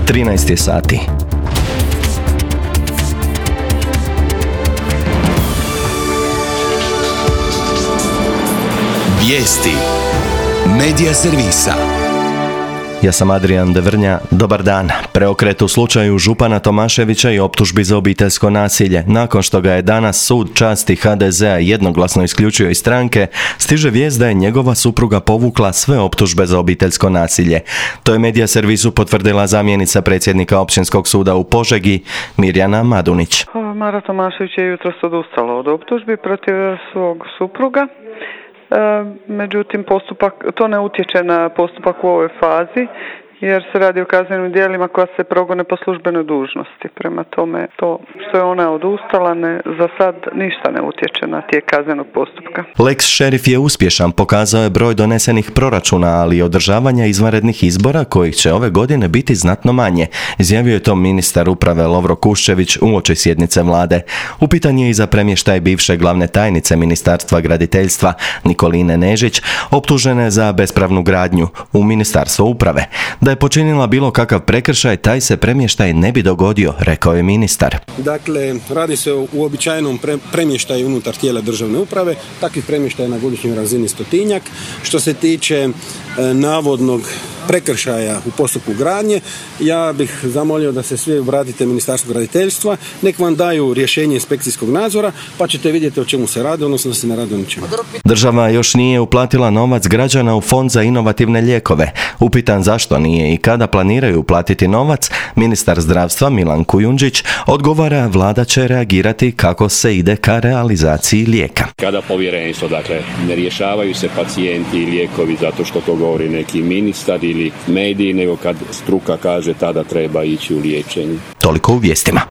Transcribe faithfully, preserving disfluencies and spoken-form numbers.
trinaest je sati. Vijesti Medija servisa. Ja sam Adrian Devrnja, dobar dan. Preokret u slučaju župana Tomaševića i optužbi za obiteljsko nasilje. Nakon što ga je danas sud časti ha de zea jednoglasno isključio iz stranke, stiže vijest da je njegova supruga povukla sve optužbe za obiteljsko nasilje. To je Medija servisu potvrdila zamjenica predsjednika Općinskog suda u Požegi, Mirjana Madunić. Mara Tomašević je jutros odustala od optužbi protiv svog supruga. E, međutim, postupak, to ne utječe na postupak u ovoj fazi, jer se radi o kaznenim djelima koja se progone po službenoj dužnosti. Prema tome, to što je ona odustala, ne, za sad ništa ne utječe na tijek kaznenog postupka. Lex šerif je uspješan, pokazao je broj donesenih proračuna, ali i održavanja izvanrednih izbora kojih će ove godine biti znatno manje, izjavio je to ministar uprave Lovro Kuščević uoči sjednice vlade. Upitan je i za premještaj bivše glavne tajnice Ministarstva graditeljstva Nikoline Nežić, optužene za bespravnu gradnju u Ministarstvo uprave. Da je počinila bilo kakav prekršaj, taj se premještaj ne bi dogodio, rekao je ministar. Dakle, radi se o uobičajenom pre- premještaju unutar tijela državne uprave, takvih premještaja na godišnjoj razini stotinjak. Što se tiče e, navodnog prekršaja u postupku gradnje, ja bih zamolio da se svi obratite Ministarstvu graditeljstva, nek vam daju rješenje inspekcijskog nadzora, pa ćete vidjeti o čemu se radi, odnosno da se ne radi o ničemu. Država još nije uplatila novac građana u Fond za inovativne lijekove. Upitan zašto nije i kada planiraju uplatiti novac, ministar zdravstva Milan Kujundžić odgovara, vlada će reagirati kako se ide ka realizaciji lijeka. Kada povjerenstvo, dakle, ne rješavaju se pacijenti i lijekovi zato što to govori neki ministar ili mediji, nego kad struka kaže tada treba ići u liječenje. Toliko u vijestima.